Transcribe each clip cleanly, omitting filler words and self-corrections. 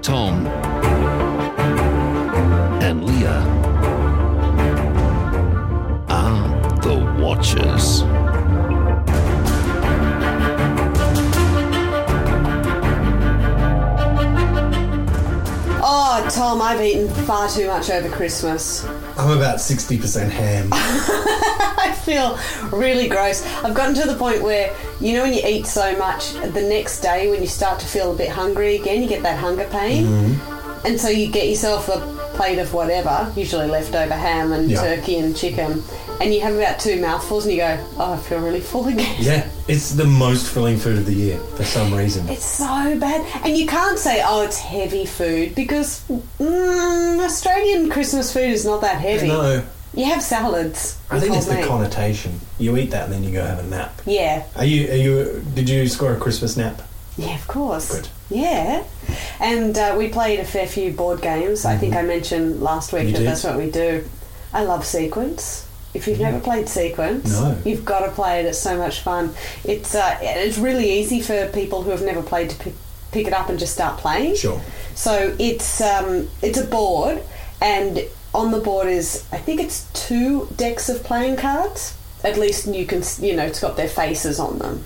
Tom and Leah are the Watchers. Oh, Tom, I've eaten far too much over Christmas. I'm about 60% ham. I feel really gross. I've gotten to the point where, you know, when you eat so much, the next day when you start to feel a bit hungry again, you get that hunger pain. Mm-hmm. And so you get yourself a plate of whatever, usually leftover ham and turkey and chicken, and you have about 2 mouthfuls and you go, oh, I feel really full again. Yeah, it's the most filling food of the year for some reason. It's so bad. And you can't say, oh, it's heavy food, because Australian Christmas food is not that heavy. No. You have salads. I think it's the connotation. You eat that and then you go have a nap. Yeah. Did you score a Christmas nap? Yeah, of course. Good. Yeah. And we played a fair few board games. Mm-hmm. I think I mentioned last week that's what we do. I love Sequence. If you've never played Sequence, you've got to play it. It's so much fun. It's really easy for people who have never played to pick it up and just start playing. Sure. So it's a board, and on the board is, I think it's 2 decks of playing cards. At least you can, it's got their faces on them.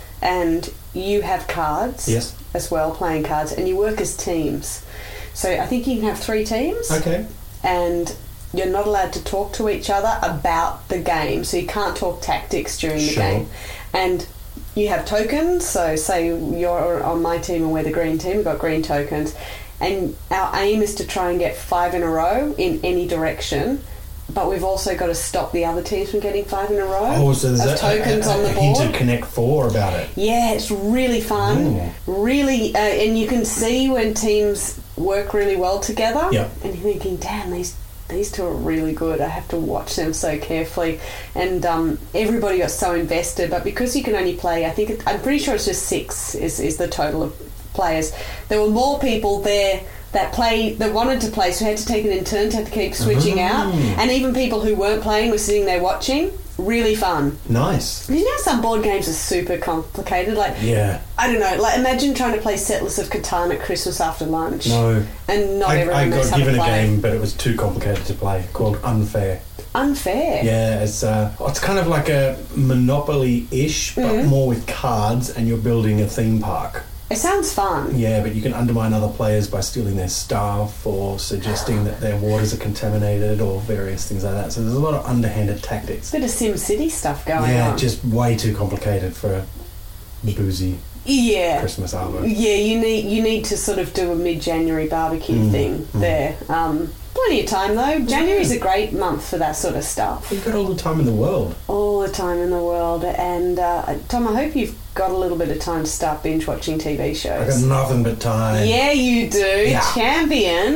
And you have cards as well, playing cards, and you work as teams. So I think you can have 3 teams. Okay. And you're not allowed to talk to each other about the game, so you can't talk tactics during the game. And you have tokens, so say you're on my team and we're the green team, we've got green tokens, and our aim is to try and get 5 in a row in any direction, but we've also got to stop the other teams from getting 5 in a row. Oh, so there's tokens on the board. Hint of Connect 4 about it. Yeah, it's really fun. Really, and you can see when teams work really well together. Yep. And you're thinking, damn, these 2 are really good. I have to watch them so carefully. And everybody got so invested, but because you can only play, I'm pretty sure it's just 6 is the total of players. There were more people there that wanted to play, so had to take it in turns, had to keep switching out. And even people who weren't playing were sitting there watching. Really fun. Nice. You know, some board games are super complicated. I don't know. Imagine trying to play Settlers of Catan at Christmas after lunch. No. And not everyone knows how to play. I got given a game, but it was too complicated to play, called Unfair. Unfair? Yeah, it's kind of like a Monopoly-ish, but more with cards, and you're building a theme park. It sounds fun. Yeah, but you can undermine other players by stealing their stuff or suggesting that their waters are contaminated or various things like that. So there's a lot of underhanded tactics. Bit of SimCity stuff going on. Yeah, just way too complicated for a boozy Christmas artwork. Yeah, you need to sort of do a mid-January barbecue thing there. Plenty of time though. January's a great month for that sort of stuff. You've got all the time in the world. All the time in the world. And Tom, I hope you've got a little bit of time to start binge watching TV shows. I've got nothing but time. Yeah, you do. Yeah. Champion.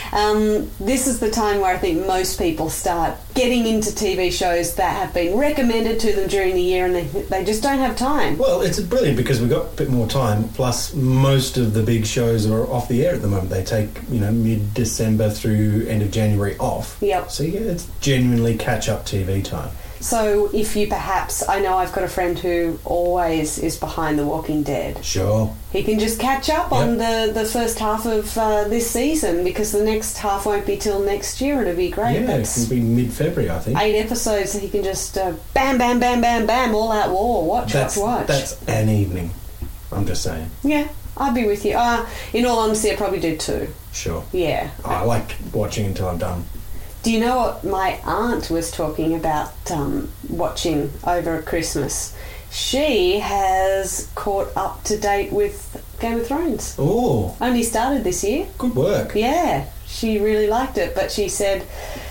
This is the time where I think most people start getting into TV shows that have been recommended to them during the year, and they just don't have time. Well, it's brilliant because we've got a bit more time, plus most of the big shows are off the air at the moment. They take, mid-December through end of January off. Yep. So yeah, it's genuinely catch-up TV time. So if you I know I've got a friend who always is behind The Walking Dead. Sure. He can just catch up on the first half of this season, because the next half won't be till next year. It'll be great. Yeah, it can be mid-February, I think. 8 episodes, so he can just bam, bam, bam, bam, bam, all out war. Watch. That's an evening. I'm just saying. Yeah, I'd be with you. In all honesty, I'd probably do 2. Sure. Yeah. I like watching until I'm done. Do you know what my aunt was talking about watching over Christmas? She has caught up to date with Game of Thrones. Oh. Only started this year. Good work. Yeah. She really liked it, but she said,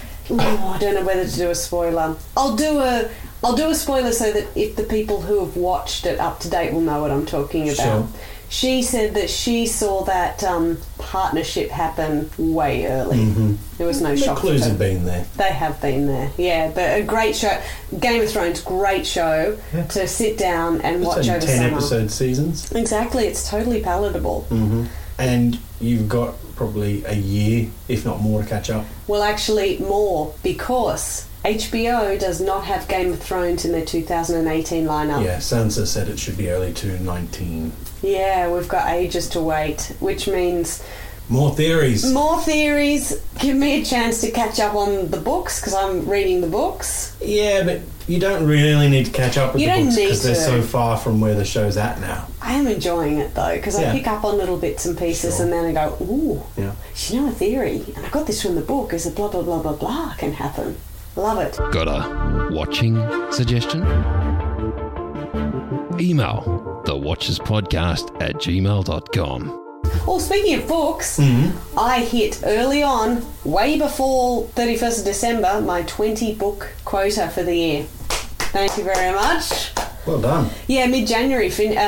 I don't know whether to do a spoiler. I'll do a spoiler so that if the people who have watched it up to date will know what I'm talking about. Sure. She said that she saw that partnership happen way early. Mm-hmm. There was no shock. The clues have been there. They have been there, yeah. But a great show. Game of Thrones, great show to sit down and watch over 10 summer. 10 episode seasons. Exactly, it's totally palatable. Mm-hmm. And you've got probably a year, if not more, to catch up. Well, actually more, because HBO does not have Game of Thrones in their 2018 lineup. Yeah, Sansa said it should be early 2019. Yeah, we've got ages to wait, which means More theories. More theories. Give me a chance to catch up on the books because I'm reading the books. Yeah, but you don't really need to catch up with the books because they're so far from where the show's at now. I am enjoying it though because I pick up on little bits and pieces and then I go, ooh, you know a theory, and I got this from the book, is a blah blah blah blah blah can happen. Love it. Got a watching suggestion? Email thewatcherspodcast@gmail.com. Well, speaking of books, I hit early on, way before 31st of December, my 20-book quota for the year. Thank you very much. Well done. Yeah, mid-December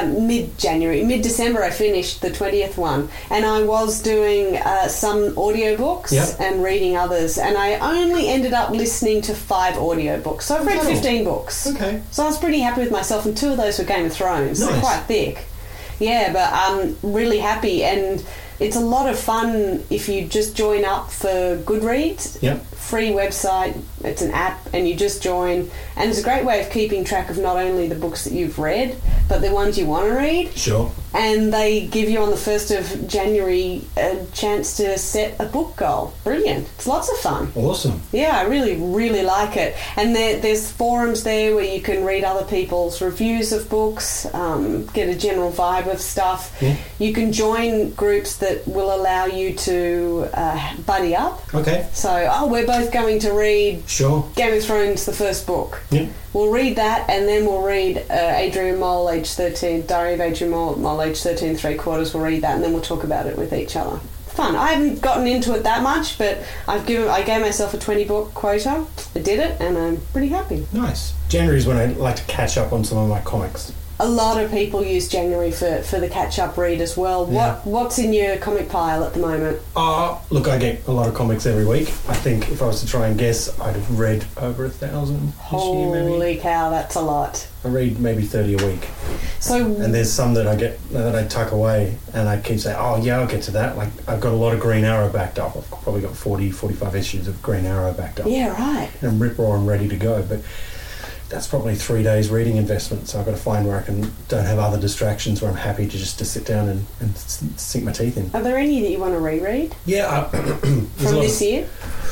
I finished the 20th one, and I was doing some audiobooks and reading others, and I only ended up listening to 5 audiobooks. So I've read 15 books. Okay. So I was pretty happy with myself, and 2 of those were Game of Thrones. Nice. They're quite thick. Yeah, but I'm really happy, and it's a lot of fun if you just join up for Goodreads. Yep. Free website, it's an app, and you just join, and it's a great way of keeping track of not only the books that you've read, but the ones you want to read. Sure. And they give you on the 1st of January a chance to set a book goal. Brilliant. It's lots of fun. Awesome. Yeah, I really, really like it. And there's forums there where you can read other people's reviews of books, get a general vibe of stuff. Yeah. You can join groups that will allow you to buddy up. Okay. So, we're both going to read Game of Thrones, the first book. Yeah. We'll read that, and then we'll read Adrian Mole, age 13, Diary of Adrian Mole, age 13 3/4. We'll read that, and then we'll talk about it with each other. Fun. I haven't gotten into it that much, but I gave myself a 20-book quota. I did it, and I'm pretty happy. Nice. January is when I like to catch up on some of my comics. A lot of people use January for the catch-up read as well. Yeah. What's in your comic pile at the moment? Look, I get a lot of comics every week. I think if I was to try and guess, I'd have read over 1,000 this year, maybe. Holy cow, that's a lot. I read maybe 30 a week. And there's some that I tuck away, and I keep saying, I'll get to that. Like, I've got a lot of Green Arrow backed up. I've probably got 40, 45 issues of Green Arrow backed up. Yeah, right. And I'm rip-roaring ready to go, but that's probably 3 days reading investment, so I've got to find where I don't have other distractions, where I'm happy to just to sit down and sink my teeth in. Are there any that you want to reread? Yeah. From this year?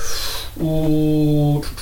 Ooh,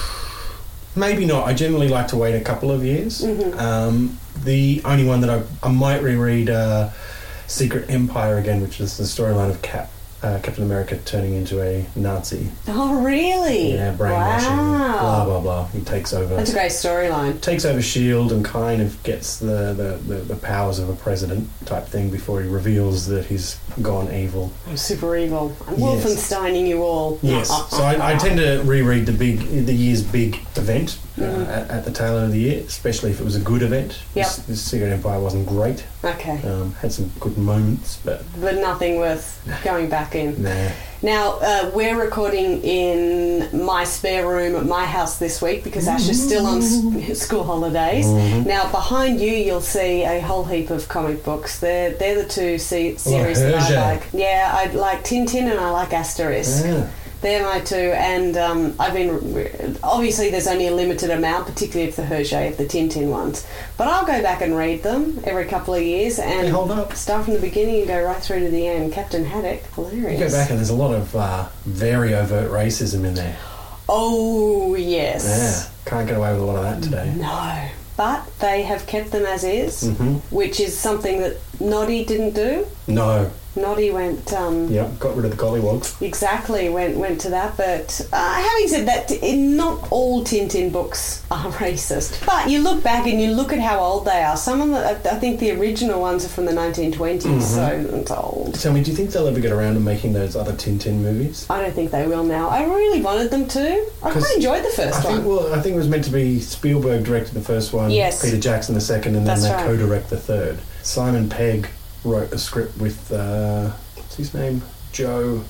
maybe not. I generally like to wait a couple of years. Mm-hmm. The only one that I might reread, Secret Empire again, which is the storyline of Captain America turning into a Nazi. Oh, really? Yeah, brainwashing, wow. blah, blah, blah. He takes over... That's a great storyline. Takes over S.H.I.E.L.D. and kind of gets the powers of a president type thing before he reveals that he's gone evil. Oh, super evil. I'm Wolfensteining you all. Yes. So I tend to reread the year's big event at the tail end of the year, especially if it was a good event. Yep. This Secret Empire wasn't great. Okay. Had some good moments, but nothing worth going back in. Nah. Now, we're recording in my spare room at my house this week because Ash is still on school holidays. Mm-hmm. Now, behind you, you'll see a whole heap of comic books. They're the two series that I like. Yeah, I like Tintin and I like Asterix. Yeah. They're my two, and I've been... Obviously, there's only a limited amount, particularly of the Hergé, of the Tintin ones. But I'll go back and read them every couple of years and start from the beginning and go right through to the end. Captain Haddock, hilarious. You go back and there's a lot of very overt racism in there. Oh, yes. Yeah, can't get away with a lot of that today. No. But they have kept them as is, which is something that Noddy didn't do. No. Noddy went... got rid of the gollywogs. Exactly, went to that. But having said that, not all Tintin books are racist. But you look back and you look at how old they are. Some of them, I think the original ones are from the 1920s, so it's old. Tell me, do you think they'll ever get around to making those other Tintin movies? I don't think they will now. I really wanted them to. I quite enjoyed the first one. I think it was meant to be Spielberg directed the first one, yes. Peter Jackson the second, and then That's they right. co-direct the third. Simon Pegg wrote a script with, what's his name? Joe...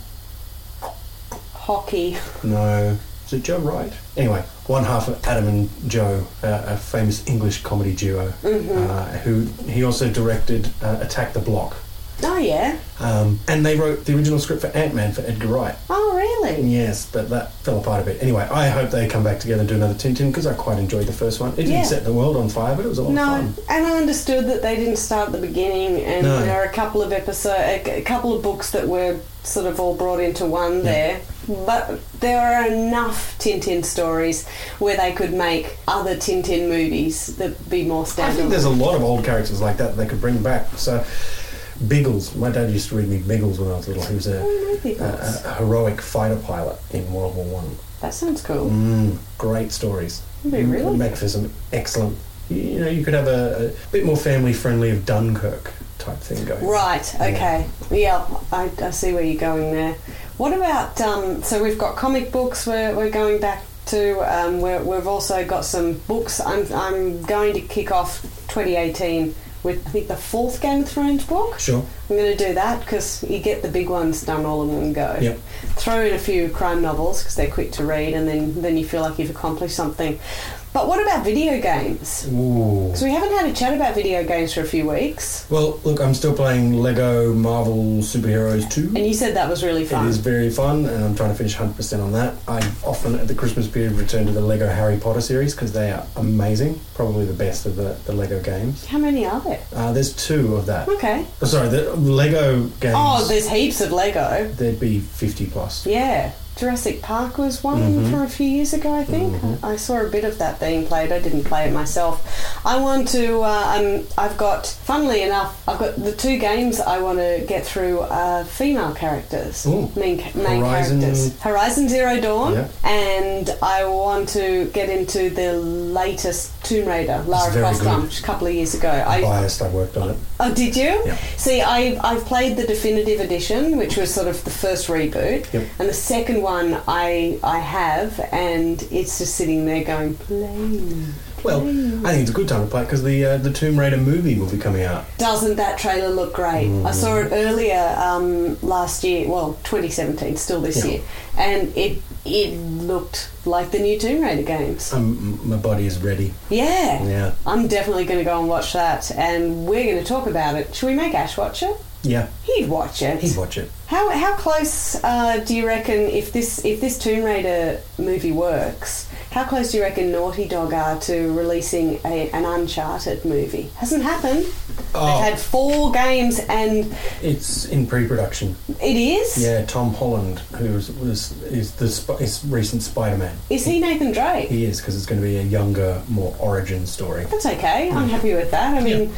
Hockey. No. Is it Joe Wright? Anyway, one half of Adam and Joe, a famous English comedy duo, who he also directed Attack the Block. Oh, yeah. And they wrote the original script for Ant-Man for Edgar Wright. Oh, really? Yes, but that fell apart a bit. Anyway, I hope they come back together and do another Tintin because I quite enjoyed the first one. It didn't set the world on fire, but it was a lot of fun. No, and I understood that they didn't start at the beginning, and there are a couple of a couple of books that were sort of all brought into one there. But there are enough Tintin stories where they could make other Tintin movies that be more standalone. I think there's a lot of old characters like that they could bring back. So, Biggles. My dad used to read me Biggles when I was little. He was a heroic fighter pilot in World War One. That sounds cool. Great stories. Really? Would make for some excellent... You could have a bit more family-friendly of Dunkirk type thing going. Right, okay. Yeah, I see where you're going there. What about... so we've got comic books we're going back to. We've also got some books. I'm going to kick off 2018 with, I think, the 4th Game of Thrones book. Sure. I'm going to do that because you get the big ones done all in one go. Yep. Throw in a few crime novels because they're quick to read, and then you feel like you've accomplished something. But what about video games? Ooh. Because we haven't had a chat about video games for a few weeks. Well, look, I'm still playing Lego Marvel Superheroes 2. And you said that was really fun. It is very fun, and I'm trying to finish 100% on that. I often, at the Christmas period, return to the Lego Harry Potter series because they are amazing. Probably the best of the Lego games. How many are there? There's 2 of that. Okay. Oh, sorry, the Lego games... Oh, there's heaps of Lego. There'd be 50 plus. Yeah. Jurassic Park was one from a few years ago, I think. I saw a bit of that being played. I didn't play it myself. I want to... I've got, funnily enough, I've got the 2 games I want to get through female characters. Main characters. Horizon Zero Dawn. And I want to get into the latest Tomb Raider, Lara Croft one, a couple of years ago. Biased, I worked on it. Oh, did you? Yeah. See, I've played the definitive edition, which was sort of the first reboot. Yep. And the second one I have, and it's just sitting there going, play. Well, I think it's a good time to play it because the Tomb Raider movie will be coming out. Doesn't that trailer look great? I saw it earlier last year, well, 2017, still this year, and it looked like the new Tomb Raider games. My body is ready. Yeah. I'm definitely going to go and watch that, and we're going to talk about it. Should we make Ash watch it? Yeah. He'd watch it. He'd watch it. How close do you reckon, if this Tomb Raider movie works, how close do you reckon Naughty Dog are to releasing an Uncharted movie? Hasn't happened. They've had 4 games and... It's in pre-production. It is? Yeah, Tom Holland, who is recent Spider-Man. Is he Nathan Drake? He is, because it's going to be a younger, more origin story. That's okay. I'm happy with that. I mean...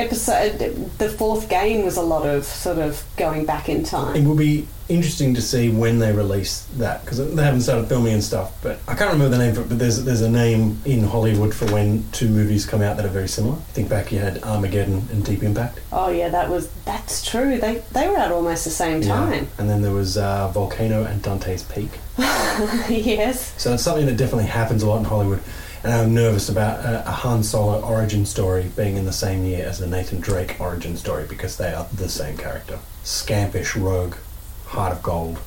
the 4th game was a lot of sort of going back in time. It will be interesting to see when they release that because they haven't started filming and stuff. But I can't remember the name for it. But there's a name in Hollywood for when 2 movies come out that are very similar. I think back you had Armageddon and Deep Impact. Oh yeah, that's true. They were out almost the same time. Yeah. And then there was Volcano and Dante's Peak. Yes. So it's something that definitely happens a lot in Hollywood. And I'm nervous about a Han Solo origin story being in the same year as the Nathan Drake origin story because they are the same character. Scampish rogue, heart of gold.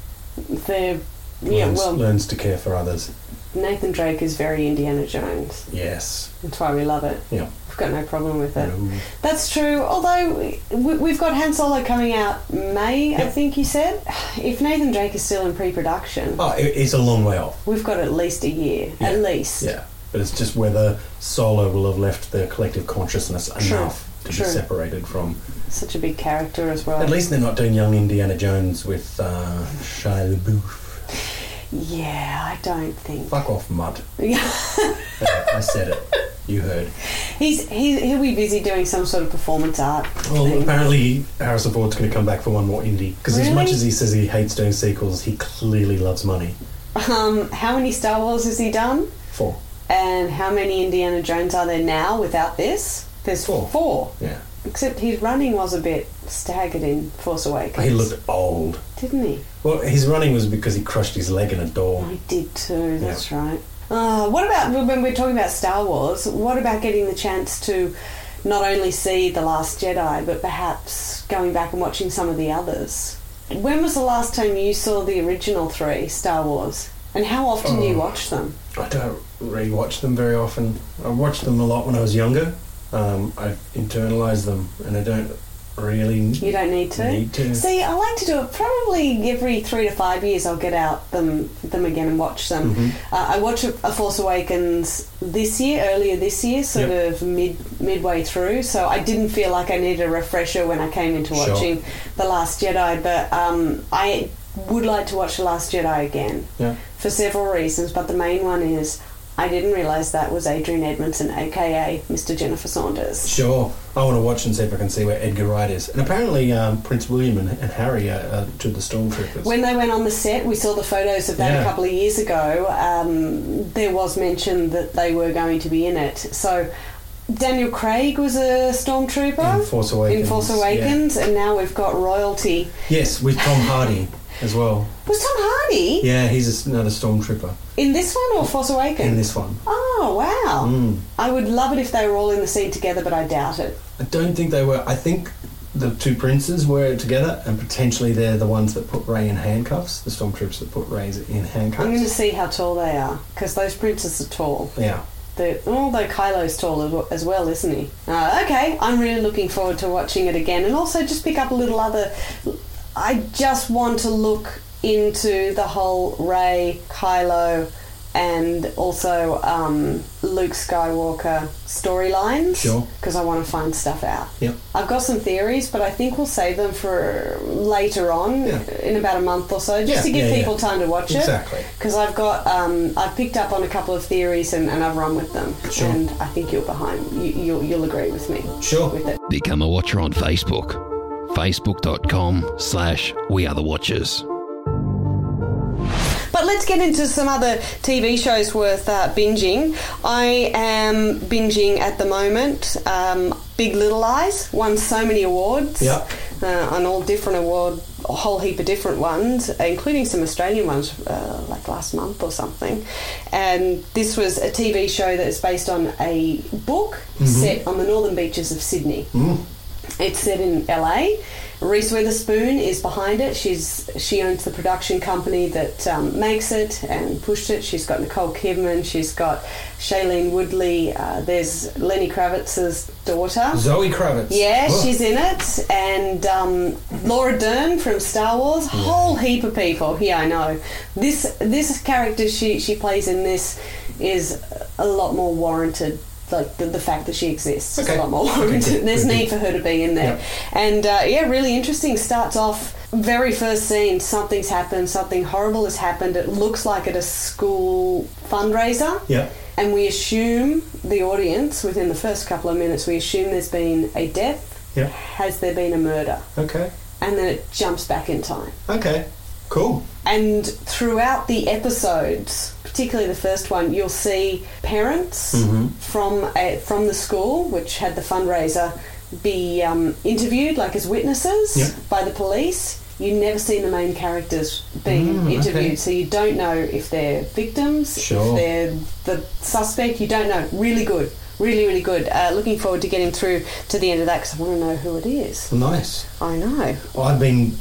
Learns to care for others. Nathan Drake is very Indiana Jones. Yes. That's why we love it. Yeah. We've got no problem with it. No. That's true. Although we've got Han Solo coming out May, I think you said. If Nathan Drake is still in pre-production... Oh, it's a long way off. We've got at least a year. Yeah. At least. Yeah. But it's just whether Solo will have left the collective consciousness enough to be separated from... Such a big character as well. At least they're not doing young Indiana Jones with Shia LaBeouf. Yeah, I don't think... Fuck off, mutt. I said it. You heard. He'll be busy doing some sort of performance art thing. Apparently Harrison Ford's going to come back for one more indie. Because as much as he says he hates doing sequels, he clearly loves money. How many Star Wars has he done? 4. And how many Indiana Jones are there now without this? There's 4. Yeah. Except his running was a bit staggered in Force Awakens. He looked old. Didn't he? Well, his running was because he crushed his leg in a door. He did too, that's right. What about, when we're talking about Star Wars, what about getting the chance to not only see The Last Jedi, but perhaps going back and watching some of the others? When was the last time you saw the original 3 Star Wars? And how often do you watch them? I don't re-watch them very often. I watched them a lot when I was younger. I've internalised them, and I don't really... You don't need to? See, I like to do it probably every 3 to 5 years. I'll get out them again and watch them. Mm-hmm. I watched A Force Awakens earlier this year, sort of midway through, so I didn't feel like I needed a refresher when I came into watching The Last Jedi, but I would like to watch The Last Jedi again for several reasons, but the main one is I didn't realise that was Adrian Edmondson, aka Mr. Jennifer Saunders. Sure. I want to watch and see if I can see where Edgar Wright is. And apparently Prince William and Harry are to the Stormtroopers. When they went on the set, we saw the photos of that a couple of years ago. There was mention that they were going to be in it. So Daniel Craig was a Stormtrooper in Force Awakens, and now we've got royalty. Yes, with Tom Hardy as well. Was Tom Hardy? Yeah, he's another Stormtrooper. In this one or Force Awakens? In this one. Oh, wow. I would love it if they were all in the scene together, but I doubt it. I don't think they were. I think the two princes were together, and potentially they're the ones that put Rey in handcuffs, the Stormtroopers that put Rey in handcuffs. I'm going to see how tall they are, because those princes are tall. Yeah. Although Kylo's tall as well, isn't he? Okay, I'm really looking forward to watching it again, and also just pick up a little other... I just want to look into the whole Rey, Kylo, and also Luke Skywalker storylines. Sure. Because I want to find stuff out. Yep. I've got some theories, but I think we'll save them for later on, in about a month or so, just to give people time to watch it. Exactly. Because I've got, I've picked up on a couple of theories and I've run with them. Sure. And I think you'll agree with me. Sure. With it. Become a watcher on Facebook. Facebook.com/WeAreTheWatchers. But let's get into some other TV shows worth binging. I am binging at the moment Big Little Lies. Won so many awards. Yep. On all different awards, a whole heap of different ones, including some Australian ones like last month or something. And this was a TV show that is based on a book set on the northern beaches of Sydney. It's set in LA. Reese Witherspoon is behind it. She owns the production company that makes it and pushed it. She's got Nicole Kidman. She's got Shailene Woodley. There's Lenny Kravitz's daughter. Zoe Kravitz. Yeah, she's in it. And Laura Dern from Star Wars. Whole heap of people. Yeah, I know. This character she plays in this is a lot more warranted. Like the fact that she exists is a lot more warranted. There's need for her to be in there. And really interesting. Starts off, very first scene, something's happened, something horrible has happened. It looks like at a school fundraiser. Yeah. And we assume, the audience, within the first couple of minutes, we assume there's been a death. Yeah. Has there been a murder? Okay. And then it jumps back in time. Okay. Cool. And throughout the episodes, particularly the first one, you'll see parents from the school, which had the fundraiser, be interviewed, like as witnesses, by the police. You never see the main characters being interviewed, so you don't know if they're victims, if they're the suspect. You don't know. Really good. Really, really good. Looking forward to getting through to the end of that because I want to know who it is. Nice. I know. Well, I've been,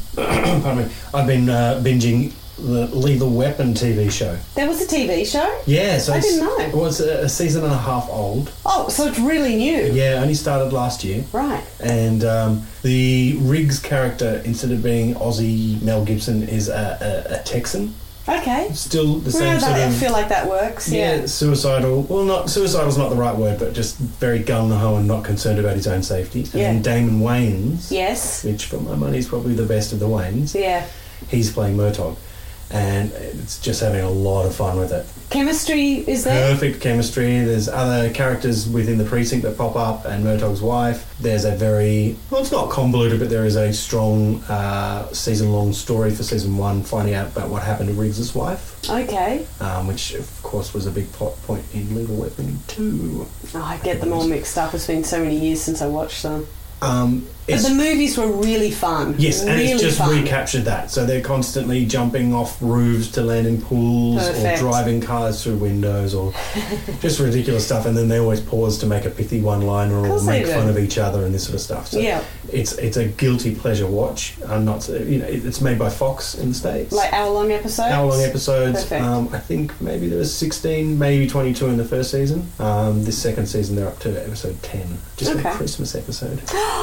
binging the Lethal Weapon TV show. There was a TV show? Yeah. So I didn't know. It was a season and a half old. Oh, so it's really new. Yeah, only started last year. Right. And the Riggs character, instead of being Aussie Mel Gibson, is a Texan. Okay. Still the same sort of... I feel like that works, yeah. Suicidal. Well, suicidal's not the right word, but just very gung-ho and not concerned about his own safety. And then Damon Wayans... Yes. Which, for my money, is probably the best of the Wayans. Yeah. He's playing Murtaugh. And it's just having a lot of fun with it. Chemistry is there? Perfect chemistry. There's other characters within the precinct that pop up, and Murtaugh's wife. There's a very... Well, it's not convoluted, but there is a strong season-long story for season 1, finding out about what happened to Riggs' wife. Okay. Which, of course, was a big plot point in Lethal Weapon 2. Oh, I get them all mixed up. It's been so many years since I watched them. But the movies were really fun. Yes, and really it's just fun. recaptured that. So they're constantly jumping off roofs to land in pools or driving cars through windows or just ridiculous stuff. And then they always pause to make a pithy one-liner or make fun of each other and this sort of stuff. So it's a guilty pleasure watch. It's made by Fox in the States. Like hour-long episodes? Hour-long episodes. Perfect. I think maybe there was 16, maybe 22 in the first season. This second season they're up to episode 10. Just a Christmas episode.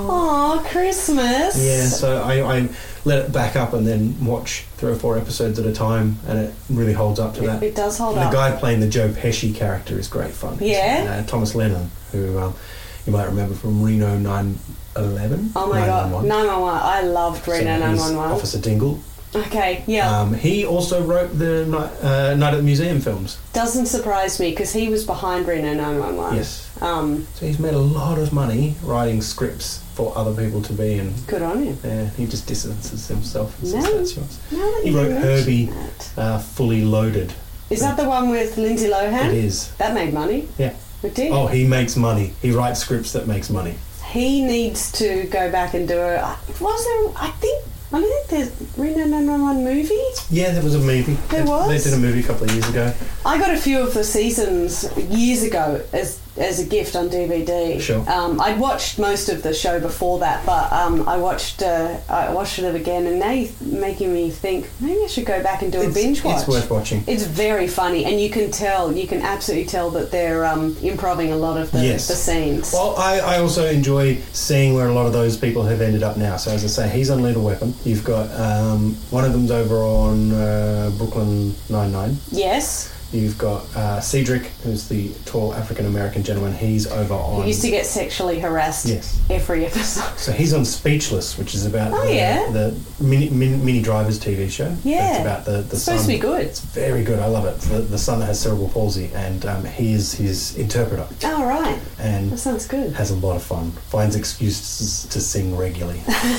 Oh, Christmas. Yeah, so I let it back up and then watch 3 or 4 episodes at a time, and it really holds up to that. It does hold and up. The guy playing the Joe Pesci character is great fun. Yeah? Thomas Lennon, who you might remember from Reno 911. Oh my god, 911. I loved Reno 911. Officer Dingle. Okay, yeah. He also wrote the Night at the Museum films. Doesn't surprise me because he was behind Reno 911. Yes. So he's made a lot of money writing scripts for other people to be in. Good on him. Yeah, he just distances himself. No, he wrote Herbie Fully Loaded. Is that the one with Lindsay Lohan? It is. That made money. Yeah. It did. Oh, he makes money. He writes scripts that makes money. He needs to go back and do it. Was there? I think there's Reno 911 movie. Yeah, there was a movie. There was? They did a movie a couple of years ago. I got a few of the seasons years ago as a gift on DVD. Sure. I'd watched most of the show before that, but I watched it again, and now you're making me think maybe I should go back and do a binge watch. It's worth watching. It's very funny, and you can absolutely tell that they're improving a lot of the scenes. Well, I also enjoy seeing where a lot of those people have ended up now. So as I say, he's on Lethal Weapon. You've got one of them's over on Brooklyn Nine-Nine. Yes. You've got Cedric, who's the tall African-American gentleman. He's over on... He used to get sexually harassed every episode. So he's on Speechless, which is about the Mini Drivers TV show. Yeah. It's about the it's son. supposed to be good. It's very good. I love it. The son that has cerebral palsy, and he is his interpreter. Oh, right. And that sounds good. Has a lot of fun. Finds excuses to sing regularly.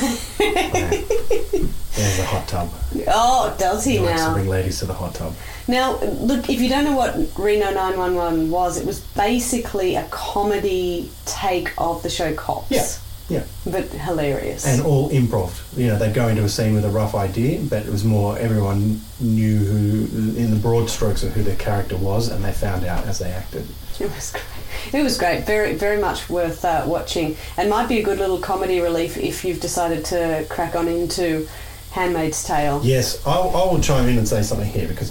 He has a hot tub. Oh, does he likes now? To bring ladies to the hot tub. Now, look, if you don't know what Reno 911 was, it was basically a comedy take of the show Cops. Yeah. But hilarious. And all improv. You know, they'd go into a scene with a rough idea, but it was more everyone knew in the broad strokes of who their character was, and they found out as they acted. It was great. It was great. Very, very much worth watching, and might be a good little comedy relief if you've decided to crack on into Handmaid's Tale. Yes, I will chime in and say something here, because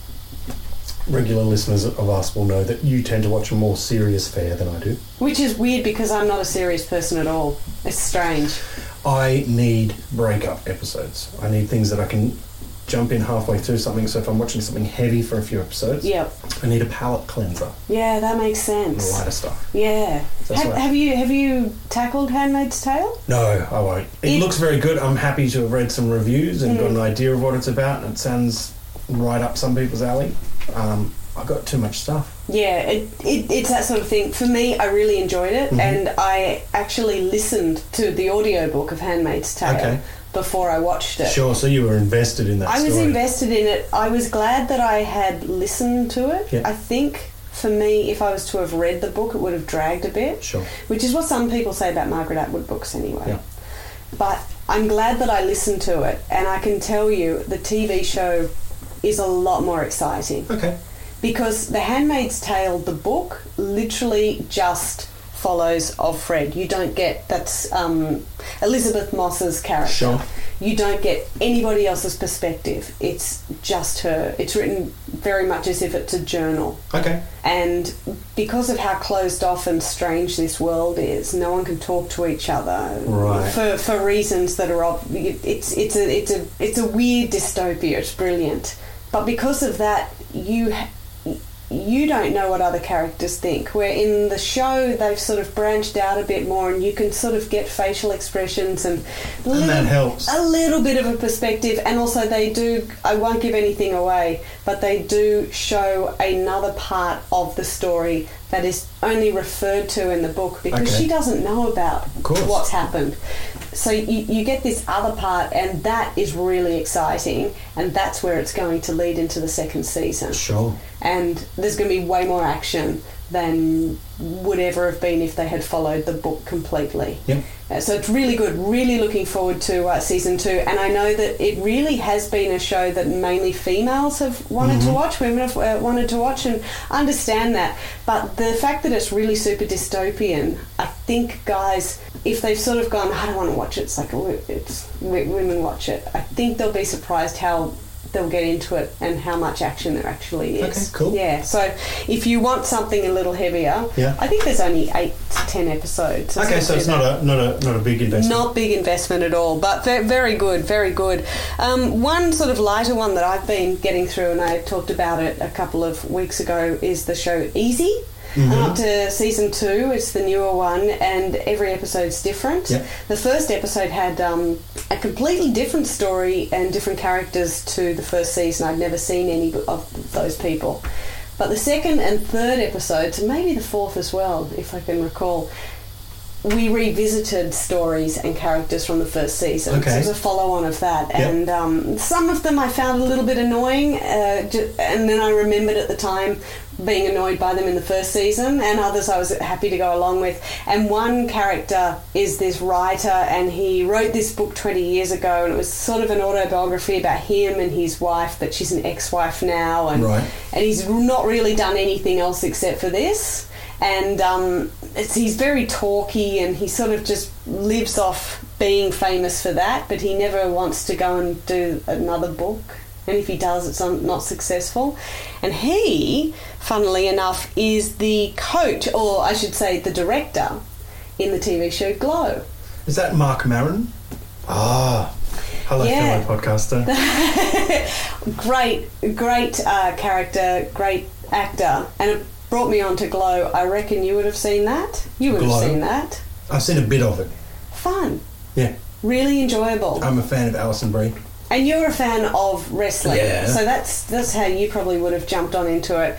regular listeners of us will know that you tend to watch a more serious fare than I do. Which is weird because I'm not a serious person at all. It's strange. I need break-up episodes. I need things that I can jump in halfway through something, so if I'm watching something heavy for a few episodes, I need a palate cleanser. Yeah, that makes sense. The lighter stuff. Yeah. Have you tackled Handmaid's Tale? No, I won't. It looks very good. I'm happy to have read some reviews and got an idea of what it's about, and it sounds right up some people's alley. I've got too much stuff. Yeah, it's that sort of thing. For me, I really enjoyed it, and I actually listened to the audiobook of Handmaid's Tale before I watched it. Sure, so you were invested in that story. I was invested in it. I was glad that I had listened to it. Yeah. I think, for me, if I was to have read the book, it would have dragged a bit. Sure. Which is what some people say about Margaret Atwood books anyway. Yeah. But I'm glad that I listened to it, and I can tell you the TV show is a lot more exciting. Okay. Because The Handmaid's Tale, the book, literally just follows of Fred. You don't get... That's Elizabeth Moss's character. Sure. You don't get anybody else's perspective. It's just her. It's written very much as if it's a journal. Okay. And because of how closed off and strange this world is, no one can talk to each other. Right. For reasons that are... It's a weird dystopia. It's brilliant. But because of that, you don't know what other characters think. Where in the show, they've sort of branched out a bit more, and you can sort of get facial expressions and that helps. A little bit of a perspective. And also they do, I won't give anything away, but they do show another part of the story that is only referred to in the book because she doesn't know about what's happened. So you get this other part, and that is really exciting, and that's where it's going to lead into the second season. Sure. And there's going to be way more action than would ever have been if they had followed the book completely. Yep. So it's really good. Really looking forward to season 2. And I know that it really has been a show that mainly females have wanted to watch, women have wanted to watch, and understand that. But the fact that it's really super dystopian, I think guys, if they've sort of gone, I don't want to watch it, it's like women watch it, I think they'll be surprised how they'll get into it and how much action there actually is. Okay, cool. Yeah, so if you want something a little heavier, I think there's only 8 to 10 episodes. Okay, so it's not a big investment. Not big investment at all, but very good, very good. One sort of lighter one that I've been getting through, and I talked about it a couple of weeks ago, is the show Easy. I'm up to season 2. It's the newer one, and every episode's different. Yep. The first episode had a completely different story and different characters to the first season. I'd never seen any of those people. But the second and third episodes, and maybe the fourth as well, if I can recall, we revisited stories and characters from the first season. Okay. So it was a follow-on of that. Yep. And some of them I found a little bit annoying, and then I remembered at the time being annoyed by them in the first season, and others I was happy to go along with. And one character is this writer, and he wrote this book 20 years ago, and it was sort of an autobiography about him and his wife, but she's an ex-wife now, and he's not really done anything else except for this. And he's very talky, and he sort of just lives off being famous for that, but he never wants to go and do another book. And if he does, it's not successful. And he, funnily enough, is the coach, or I should say the director, in the TV show Glow. Is that Mark Maron? Ah, hello, fellow podcaster. Great character, great actor. And it brought me on to Glow. I reckon you would have seen that. You would have seen that. I've seen a bit of it. Fun. Yeah. Really enjoyable. I'm a fan of Alison Brie. And you're a fan of wrestling, so that's how you probably would have jumped on into it.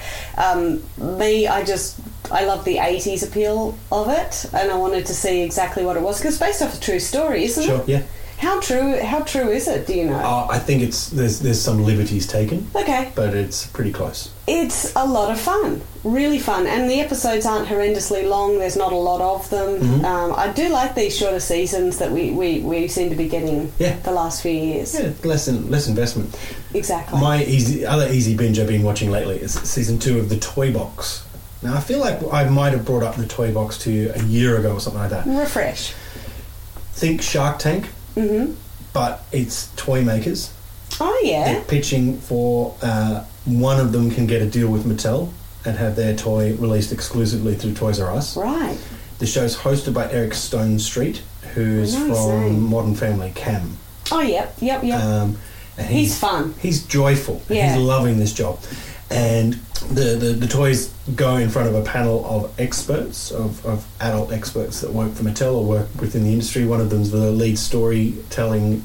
I love the 80s appeal of it, and I wanted to see exactly what it was, because it's based off a true story, isn't it? Sure, yeah. How true is it, do you know? I think there's some liberties taken. Okay. But it's pretty close. It's a lot of fun, really fun, and the episodes aren't horrendously long. There's not a lot of them. I do like these shorter seasons that we seem to be getting the last few years. Yeah, less investment. Exactly. My other easy binge I've been watching lately is season 2 of The Toy Box. Now, I feel like I might have brought up The Toy Box to you a year ago or something like that. Refresh. Think Shark Tank, but it's toy makers. Oh, yeah. They're pitching for... one of them can get a deal with Mattel and have their toy released exclusively through Toys R Us. Right. The show's hosted by Eric Stone Street, who's from Modern Family, Cam. Oh, yep. And he's fun. He's joyful. Yeah. He's loving this job. And the toys go in front of a panel of experts, of adult experts that work for Mattel or work within the industry. One of them's the lead storytelling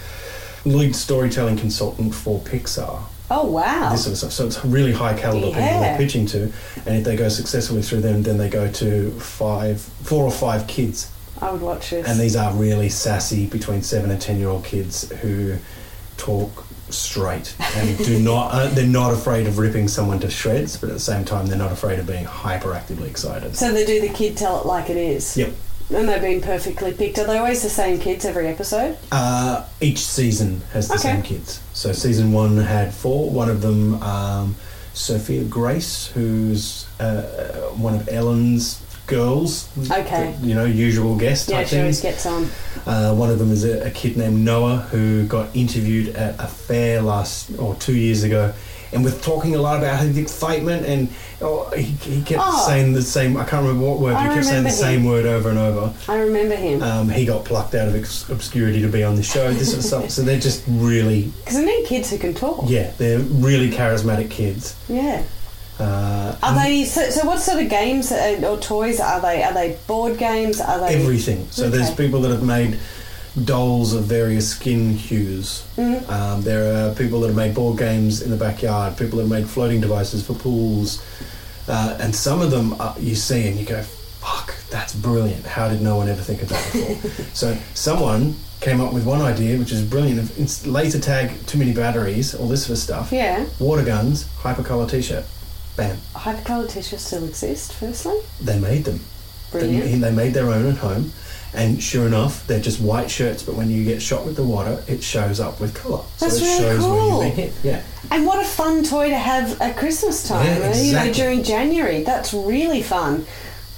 consultant for Pixar. Oh, wow. This sort of stuff. So it's really high caliber people they're pitching to, and if they go successfully through them, then they go to 4 or 5 kids. I would watch this. And these are really sassy between 7 and 10-year-old kids who talk straight and they're not afraid of ripping someone to shreds, but at the same time they're not afraid of being hyperactively excited. So they do the kid tell it like it is. Yep. And they've been perfectly picked. Are they always the same kids every episode? Each season has the same kids. So season 1 had 4. One of them, Sophia Grace, who's one of Ellen's girls. Okay. Usual guest type she always things. gets on. One of them is a kid named Noah who got interviewed at a fair 2 years ago, and was talking a lot about his excitement, and he kept saying the same. I can't remember what word. He kept saying the same word over and over. I remember him. He got plucked out of obscurity to be on the show. This sort of stuff. So they're just really, because they need kids who can talk. Yeah, they're really charismatic kids. Yeah. Are they? So what sort of games or toys are they? Are they board games? Are they everything? So there's people that have made dolls of various skin hues. There are people that have made board games in the backyard, people that have made floating devices for pools, and some of them you see and you go, fuck, that's brilliant, how did no one ever think of that before? So someone came up with one idea which is brilliant. It's laser tag, too many batteries, all this sort of stuff, water guns, hypercolour t-shirt, bam. Hypercolour t-shirts still exist, firstly? They made them. Brilliant. They made their own at home. And sure enough, they're just white shirts, but when you get shot with the water, it shows up with colour. That's so it really shows cool. where you've been hit. Yeah. And what a fun toy to have at Christmas time, exactly. during January. That's really fun.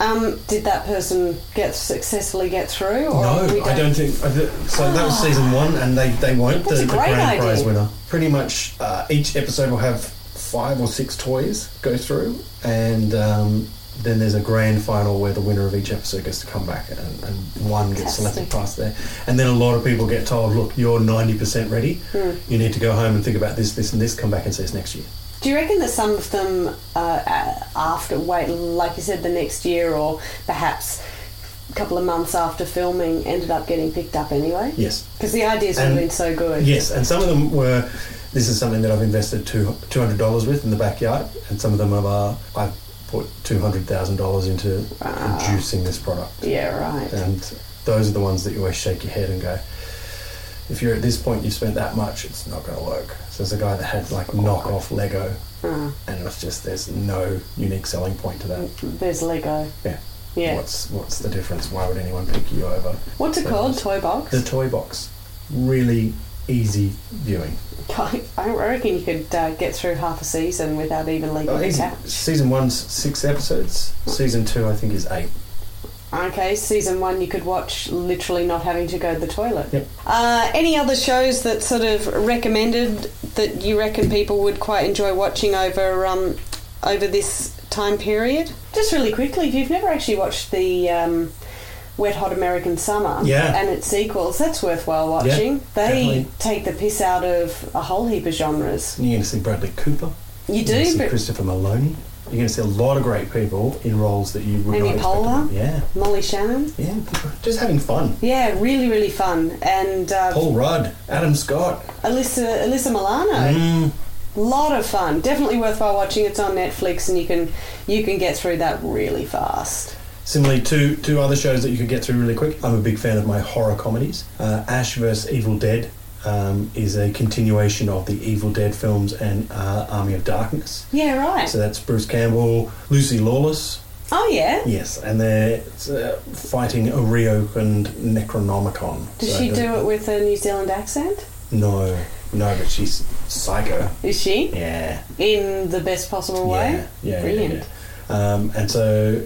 Did that person successfully get through? Or no, I don't think. So that was season 1, and they weren't the grand prize winner. Pretty much each episode will have 5 or 6 toys go through, and then there's a grand final where the winner of each episode gets to come back, and one gets selected past there. And then a lot of people get told, look, you're 90% ready. You need to go home and think about this, and this, come back and see us next year. Do you reckon that some of them like you said, the next year or perhaps a couple of months after filming ended up getting picked up anyway? Yes. Because the ideas have been so good. Yes, and some of them were, this is something that I've invested $200 with in the backyard, and some of them I've put $200,000 into producing this product. Yeah, right. And those are the ones that you always shake your head and go, if you're at this point, you've spent that much, it's not going to work. So there's a guy that had like knockoff Lego, and it was just, there's no unique selling point to that. There's Lego. Yeah. What's the difference? Why would anyone pick you over? What's it called? Toy Box? The Toy Box. Really easy viewing. I reckon you could get through half a season without even leaving the couch. Season 1's 6 episodes. Season 2, I think, is 8. Okay, season 1 you could watch literally not having to go to the toilet. Yep. Any other shows that sort of recommended that you reckon people would quite enjoy watching over this time period? Just really quickly, if you've never actually watched the Wet Hot American Summer and its sequels, that's worthwhile watching. They take the piss out of a whole heap of genres. You're going to see Bradley Cooper. You do? You're going to see Christopher Maloney. You're going to see a lot of great people in roles that you would not expect. Amy Poehler. Yeah. Molly Shannon. Yeah, just having fun. Yeah, really, really fun. And Paul Rudd, Adam Scott. Alyssa Milano. Lot of fun. Definitely worthwhile watching. It's on Netflix, and you can get through that really fast. Similarly, two other shows that you could get through really quick. I'm a big fan of my horror comedies. Ash vs. Evil Dead is a continuation of the Evil Dead films and Army of Darkness. Yeah, right. So that's Bruce Campbell, Lucy Lawless. Oh, yeah? Yes, and they're fighting a reopened Necronomicon. Does she do it with a New Zealand accent? No, but she's psycho. Is she? Yeah. In the best possible way? Yeah. Brilliant. Yeah. And so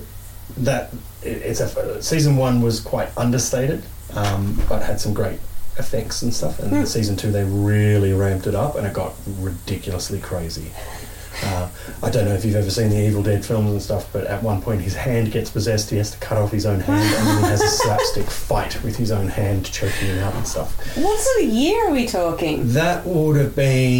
season 1 was quite understated, but had some great effects and stuff, and season 2 they really ramped it up and it got ridiculously crazy. I don't know if you've ever seen the Evil Dead films and stuff, but at one point his hand gets possessed, he has to cut off his own hand, and then he has a slapstick fight with his own hand, choking him out and stuff. What sort of year are we talking? That would have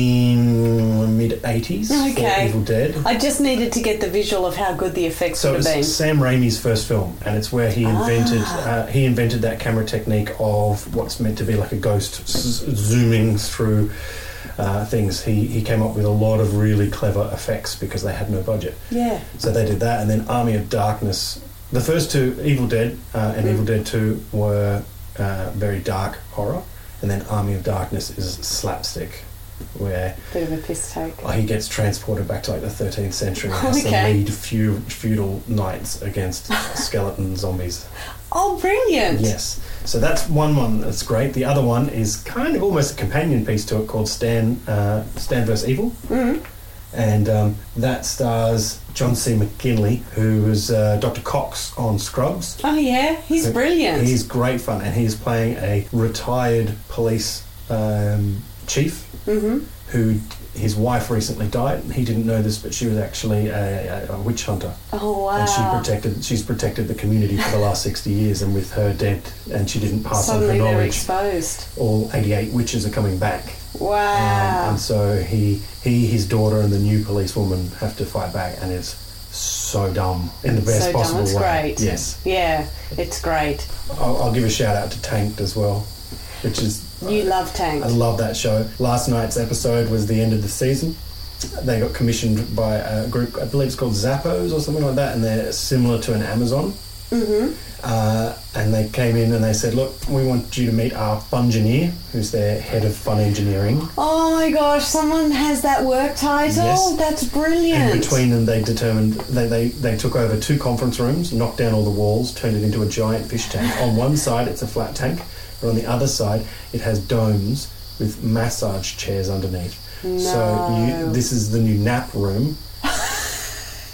been mid-80s for Evil Dead. I just needed to get the visual of how good the effects would have been. So it's Sam Raimi's first film, and it's where he invented that camera technique of what's meant to be like a ghost zooming through things. He came up with a lot of really clever effects because they had no budget. Yeah. So they did that, and then Army of Darkness. The first two, Evil Dead and Evil Dead 2, were very dark horror, and then Army of Darkness is slapstick, where bit of a piss take. He gets transported back to like the 13th century and has to lead feudal knights against skeleton zombies. Oh, brilliant! Yes. So that's one that's great. The other one is kind of almost a companion piece to it called Stan vs. Evil. Mm-hmm. And that stars John C. McGinley, who was Dr. Cox on Scrubs. Oh, yeah? He's brilliant. He's great fun, and he's playing a retired police chief who his wife recently died. He didn't know this, but she was actually a witch hunter. Oh, wow. And she's protected the community for the last 60 years, and with her dead, and she didn't pass on her Suddenly knowledge. they're exposed. All 88 witches are coming back. Wow. And so he, his daughter, and the new policewoman have to fight back, and it's so dumb in the best possible way. It's great. Yes. Yeah, it's great. I'll give a shout out to Tanked as well, which is... You love Tanked. I love that show. Last night's episode was the end of the season. They got commissioned by a group, I believe it's called Zappos or something like that, and they're similar to an Amazon. Mm-hmm. And they came in and they said, look, we want you to meet our fungineer, who's their head of fun engineering. Oh my gosh, someone has that work title? Yes. That's brilliant. And between them they determined, they took over 2 conference rooms, knocked down all the walls, turned it into a giant fish tank. On one side it's a flat tank, but on the other side it has domes with massage chairs underneath. No. So this is the new nap room.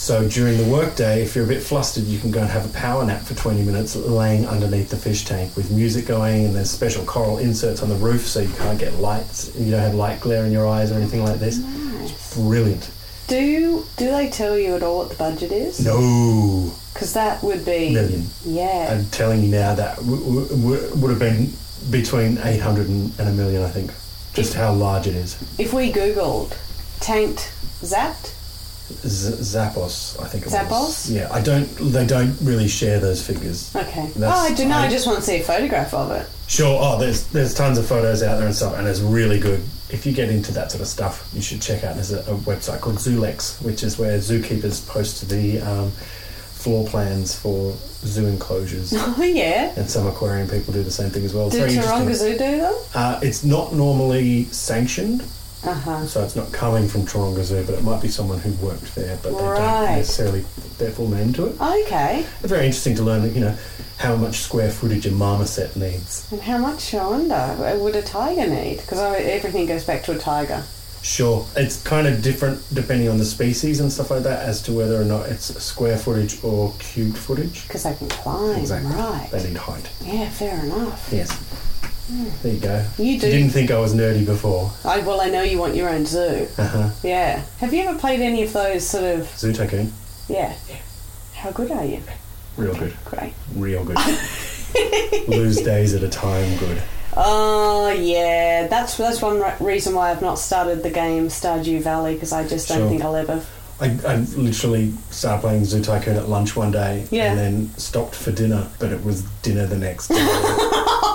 So during the workday, if you're a bit flustered, you can go and have a power nap for 20 minutes laying underneath the fish tank with music going, and there's special coral inserts on the roof so you can't get lights, you don't have light glare in your eyes or anything like this. Nice. It's brilliant. Do they tell you at all what the budget is? No. Because that would be... Million. Yeah. I'm telling you now that would have been between 800 and a million, I think. Just how large it is. If we Googled tanked zapped? Zappos, I think it Zappos? was. Yeah, they don't really share those figures. Okay. I do know, I just want to see a photograph of it. Sure. Oh, there's tons of photos out there and stuff, and it's really good. If you get into that sort of stuff, you should check out. There's a website called Zoolex, which is where zookeepers post the floor plans for zoo enclosures. Oh, yeah. And some aquarium people do the same thing as well. Do Taronga Zoo do them? It's not normally sanctioned. Uh-huh. So it's not coming from Taronga Zoo, but it might be someone who worked there, but they don't Right. necessarily put their full name to it. Okay. It's very interesting to learn, how much square footage a marmoset needs. And how much, I wonder, would a tiger need? Because everything goes back to a tiger. Sure. It's kind of different depending on the species and stuff like that as to whether or not it's square footage or cubed footage. Because they can climb, Exactly. right. They need height. Yeah, fair enough. Yes. There you go. You do. You didn't think I was nerdy before. I know you want your own zoo. Uh-huh. Yeah. Have you ever played any of those sort of... Zoo Tycoon. Yeah. How good are you? Real good. Great. Real good. Lose days at a time good. Oh, yeah. That's one reason why I've not started the game Stardew Valley, because I just don't think I'll ever... I literally started playing Zoo Tycoon at lunch one day and then stopped for dinner, but it was dinner the next day.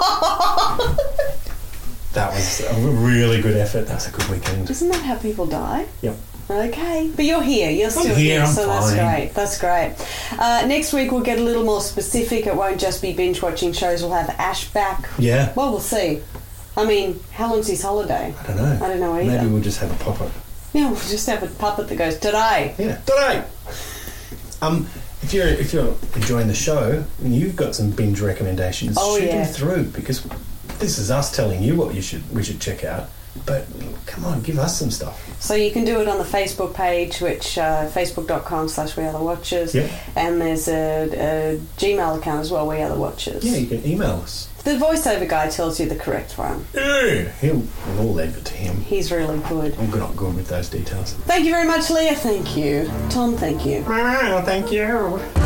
That was a really good effort. That was a good weekend. Isn't that how people die? Yep. Okay. But you're here. You're still here. I'm so fine. That's great. Next week we'll get a little more specific. It won't just be binge watching shows. We'll have Ash back. Yeah. Well, we'll see. I mean, how long's his holiday? I don't know. I don't know either. Maybe we'll just have a puppet. Yeah, we'll just have a puppet that goes, today. Yeah, today. If you're enjoying the show and you've got some binge recommendations, shoot them through, because this is us telling you what we should check out. But come on, give us some stuff. So you can do it on the Facebook page, which facebook.com/WeAreTheWatchers. Yep. And there's a Gmail account as well, We Are The Watchers. Yeah, you can email us. The voiceover guy tells you the correct one. Yeah, we'll leave it to him. He's really good. I'm not good with those details. Thank you very much, Leah. Thank you. Tom, thank you. Thank you.